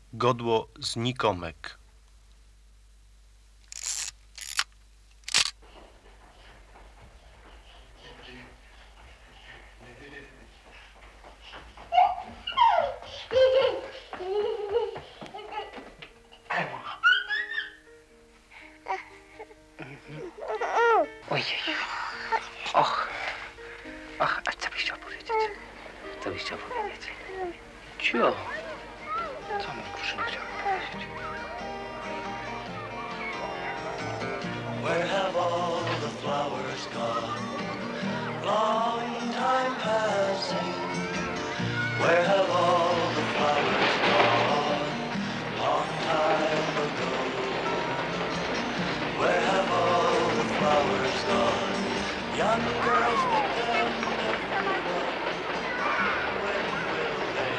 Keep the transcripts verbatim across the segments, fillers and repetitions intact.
Godło znikomek. Ojej. Och. Ach, a co byś chciał powiedzieć? Co byś chciał powiedzieć? Cio. Co mu Kruszyna chciała powiedzieć? Where have all the flowers gone? Long time passing. Where have all the flowers gone? Long time ago. Where have all the flowers gone? Young girls pick them everyone. When will they?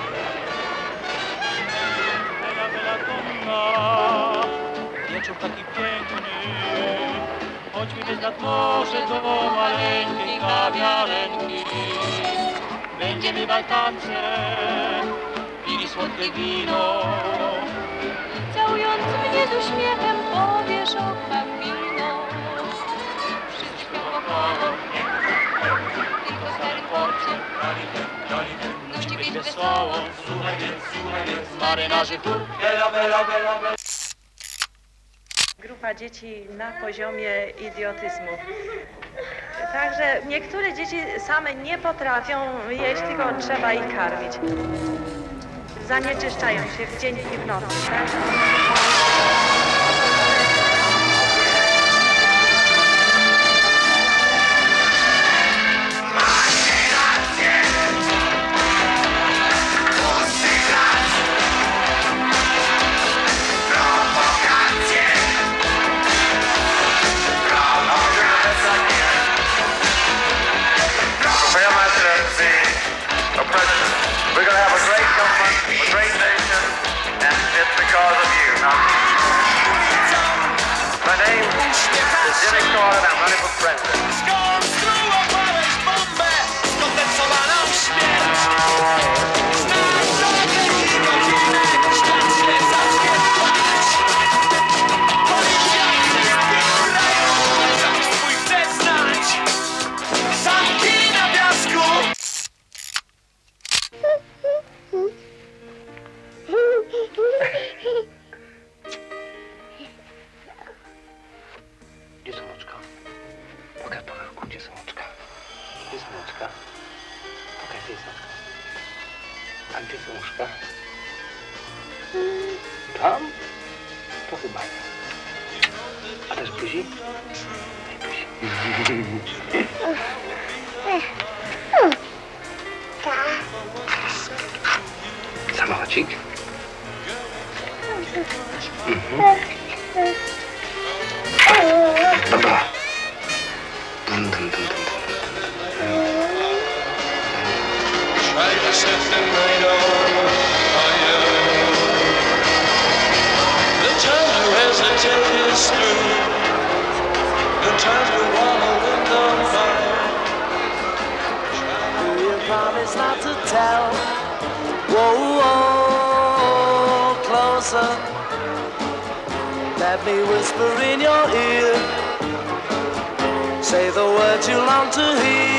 Bella, bella donna, wieczór taki piękny, chodźmy więc nad morze do maleńkiej kawiarenki. Będziemy w altance pili słodkie wino. Całując mnie z uśmiechem powiesz o papino. Wszystko wokoło, tylko stary chłopcy. Nuci być wesoło, Słuchaj więc, słuchaj więc, marynarzy tu. Bella, bella, bella, bella. Grupa dzieci na poziomie idiotyzmu. Także niektóre dzieci same nie potrafią jeść, tylko trzeba ich karmić. Zanieczyszczają się w dzień i w nocy. Tak? Oppression. We're going to have a great government, a great nation, and it's because of you. Now, my name is Jimmy Carter, and I'm running for president. Gdzie są oczka? Pokaż, pokaż, gdzie są oczka? Gdzie są oczka? Pokaż, gdzie są. A gdzie są uszka? Tam? To chyba nie. A też buzi? Daj buzi. Samochodzik? Mhm. Baba. Dum, dum, dum, dum, dum. Try to set the night on fire. The time to hesitate is through. The time to wallow in the fire. Do you promise not to tell? Whoa, whoa, closer. Let me whisper in your ear. Say the words you long to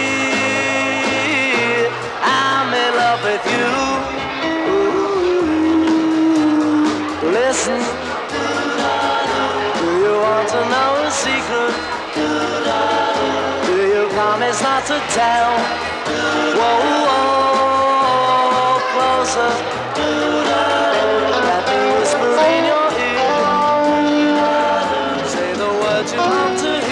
hear. I'm in love with you. Ooh, listen. Do you want to know a secret? Do you promise not to tell? Whoa, whoa, closer. Let me whisper in your ear. Say the words you long to hear.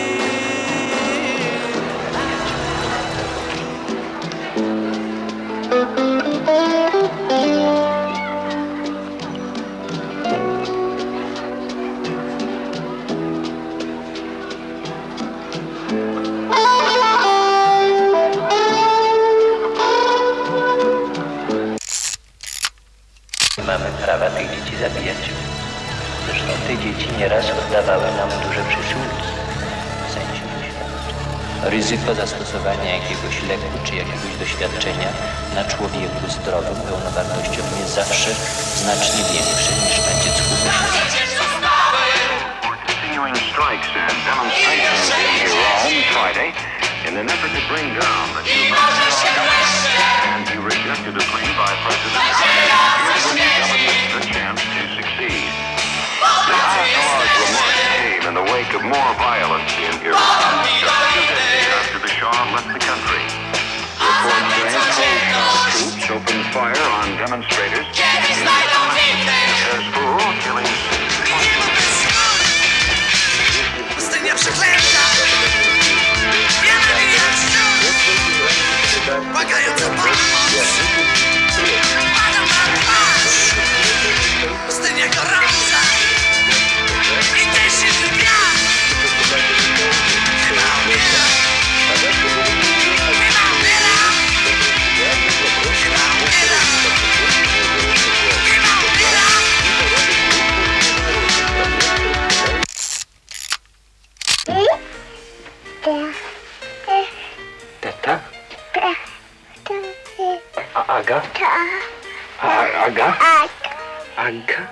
Nie mamy prawa tych dzieci zabijać. Zresztą te dzieci nieraz oddawały nam duże przysiłki. W sensie świadczeń. ryzyko zastosowania jakiegoś leku czy jakiegoś doświadczenia na człowieku zdrowym, pełnowartościowym jest zawsze znacznie większe niż na dziecku. Continuing strikes and demonstrations in Rome Friday in an effort to bring down the new and he rejected a plea by President Trump to give the government a chance to succeed. The Ayatollah's remarks came in the wake of more violence in Iran just two days after the Shah left the country. Reports say pro-Shah troops opened fire on demonstrators in Hezbollah, killing Pustynia przeklęta, jeden jaszczur, błagając o pomoc. Padam na twarz, pustynia gorąca i deszcz wiatr. Chyba umieram, chyba umieram, chyba umieram, chyba umieram. Teta? A Aga? A Aga? Aga?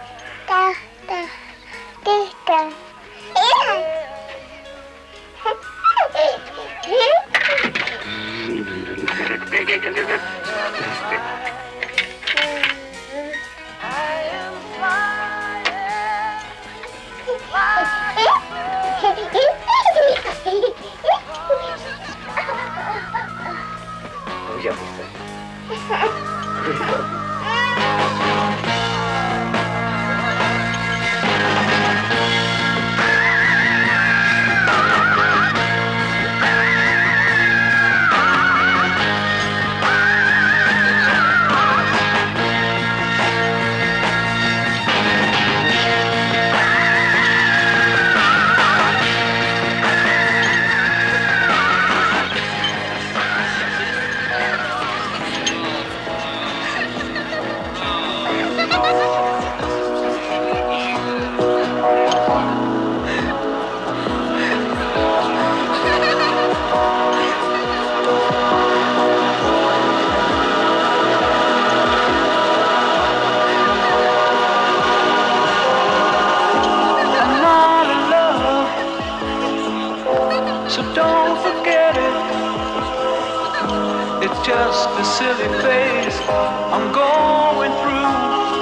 Just a silly phase I'm going through,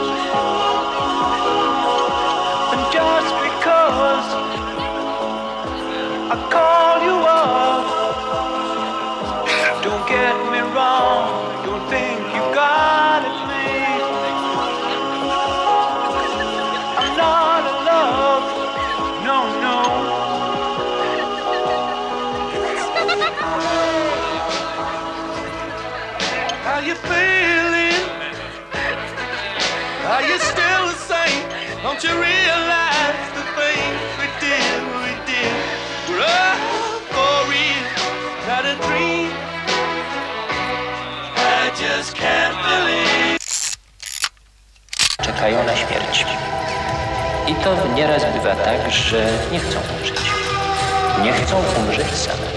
and just because I call you up, don't get me wrong, don't think you got it made. I'm not in love, no, no. How you feeling? Are you still the same? Don't you realize the things we did, we did were all for real, not a dream. I just can't believe. Czekają na śmierć. I to nieraz bywa tak, że nie chcą umrzeć. Nie chcą umrzeć same.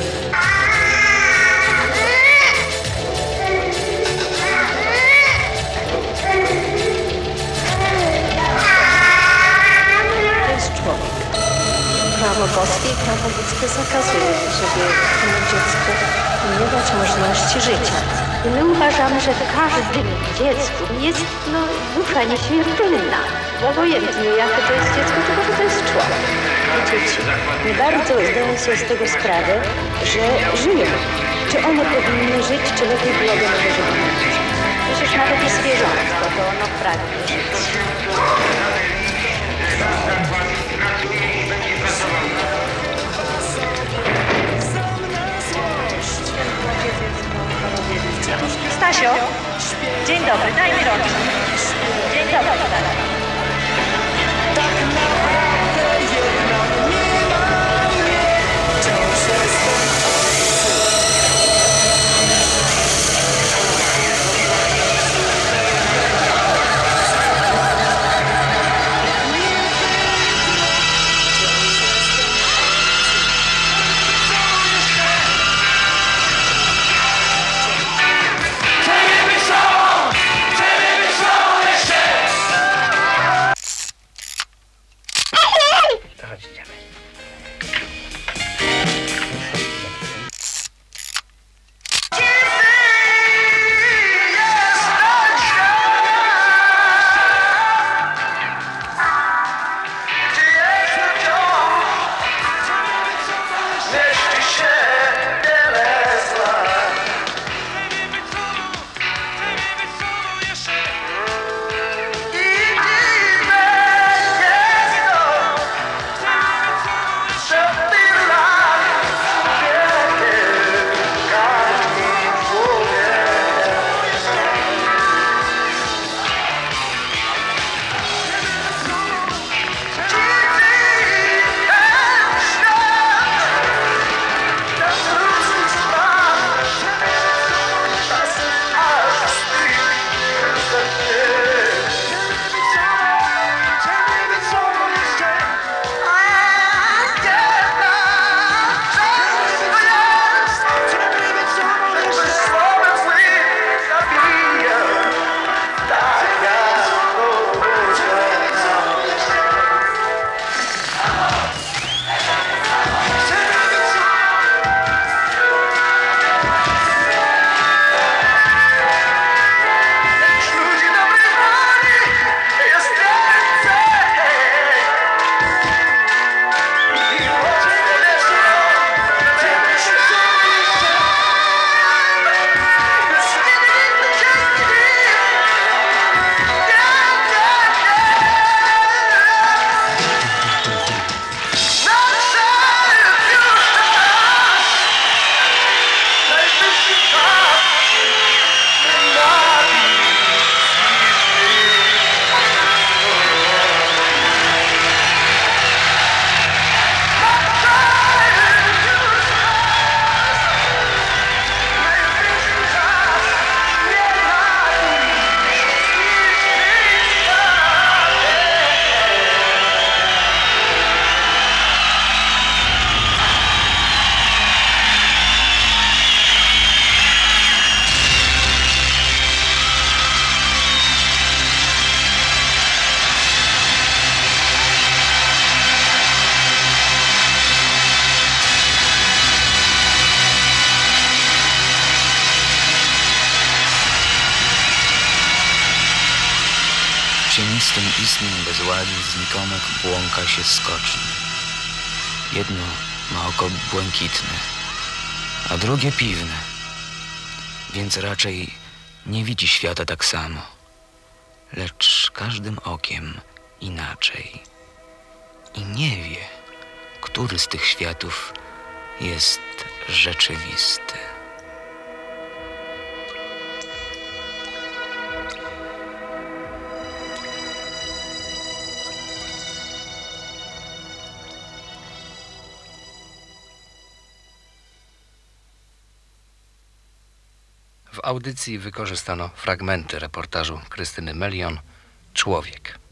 Prawo boskie i prawo ludzkie zakazuje, żeby temu dziecku nie dać możliwości życia. I my uważamy, że w każdym dziecku jest no, dusza nieśmiertelna. Obojętnie jakie to jest dziecko, tylko że to jest człowiek. I dzieci nie bardzo zdają sobie z tego sprawę, że żyją. Czy one powinny żyć, czy lepiej byłoby może, żeby nie żyć. Przecież nawet i zwierzątko, to ono pragnie żyć. Stasio, dzień dobry, daj mi rączkę. Dzień dobry, Stasiu. Tak naprawdę jednak nie ma mnie, wciąż jestem cienistym istnym bezładzie znikomek błąka się skocznie. Jedno ma oko błękitne, a drugie piwne, więc raczej nie widzi świata tak samo, lecz każdym okiem inaczej. I nie wie, który z tych światów jest rzeczywisty. W audycji wykorzystano fragmenty reportażu Krystyny Melion „Człowiek”.